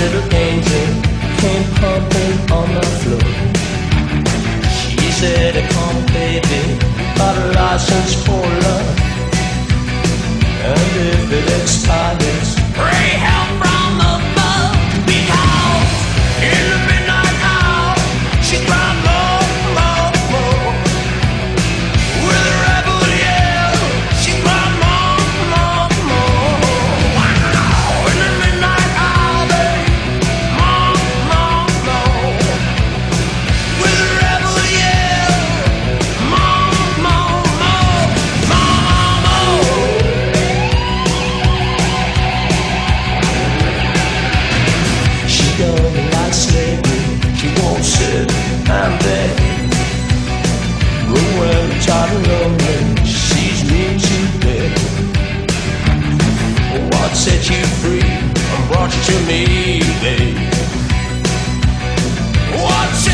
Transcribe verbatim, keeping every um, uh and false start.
little angel came pumping on the floor. She said, come baby, got a license for love, and if it expires, pray help from above. Because in the midnight hour, she cried more, more, more. With a rebel yell, she cried more, more, more. Wow. In the midnight hour, babe, more, more, more. With a rebel yell, more, more, more, more, more. She don't like slavery, she won't sit and beg. But when tired and lonely, she sees me today. What set you free and brought you to me, babe? What set